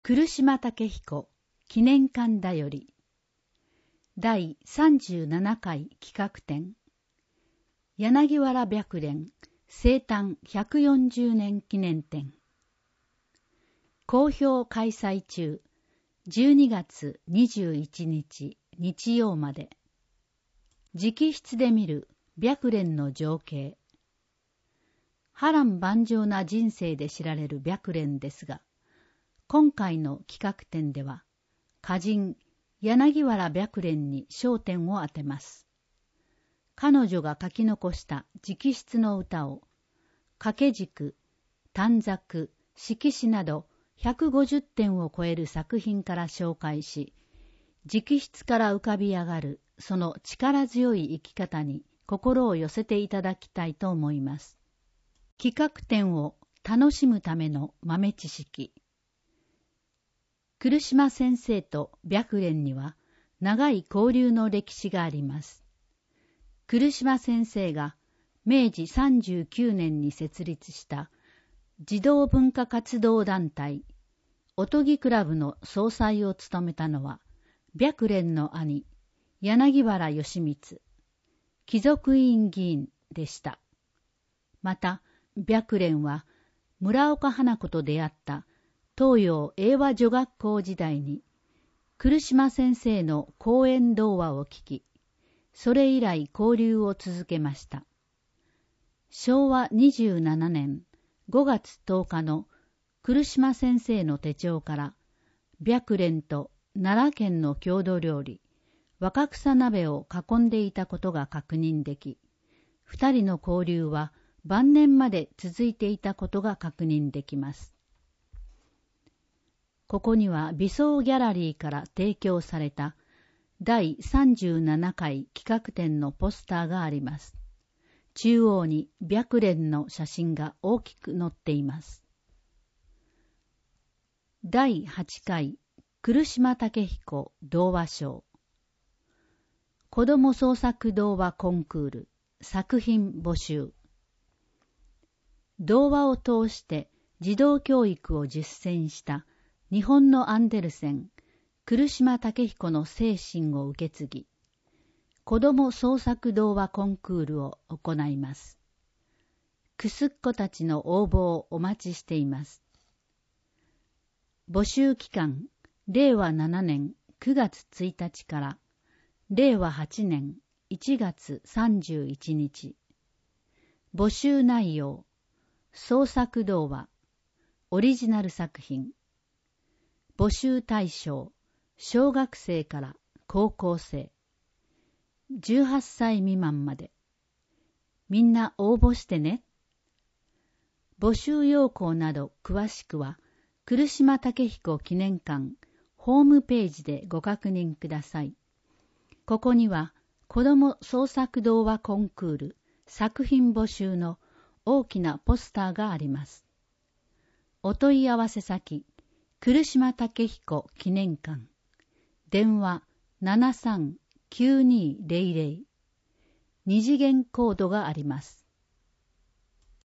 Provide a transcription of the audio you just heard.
来島武彦記念館だより第37回企画展柳原白蓮生誕140年記念展好評開催中12月21日日曜まで直筆で見る白蓮の情景波乱万丈な人生で知られる白蓮ですが今回の企画展では歌人柳原白蓮に焦点を当てます。彼女が書き残した直筆の歌を掛け軸、短冊、色紙など150点を超える作品から紹介し、直筆から浮かび上がるその力強い生き方に心を寄せていただきたいと思います。企画展を楽しむための豆知識。来島先生と白蓮には長い交流の歴史があります。来島先生が明治39年に設立した児童文化活動団体おとぎクラブの総裁を務めたのは白蓮の兄柳原義満貴族委員議員でした。また白蓮は村岡花子と出会った東洋英和女学校時代に来島先生の講演童話を聞き、それ以来交流を続けました。昭和27年5月10日の来島先生の手帳から白蓮と奈良県の郷土料理若草鍋を囲んでいたことが確認でき、二人の交流は晩年まで続いていたことが確認できます。ここには美装ギャラリーから提供された第37回企画展のポスターがあります。中央に白蓮の写真が大きく載っています。第8回来島武彦童話賞子ども創作童話コンクール作品募集童話を通して児童教育を実践した日本のアンデルセン、来島武彦の精神を受け継ぎ、子ども創作童話コンクールを行います。くすっ子たちの応募をお待ちしています。募集期間、令和7年9月1日から令和8年1月31日。募集内容、創作童話、オリジナル作品。募集対象、小学生から高校生、18歳未満まで。みんな応募してね。募集要項など詳しくは、来島武彦記念館ホームページでご確認ください。ここには、子ども創作童話コンクール作品募集の大きなポスターがあります。お問い合わせ先、来島武彦記念館電話739200二次元コードがあります。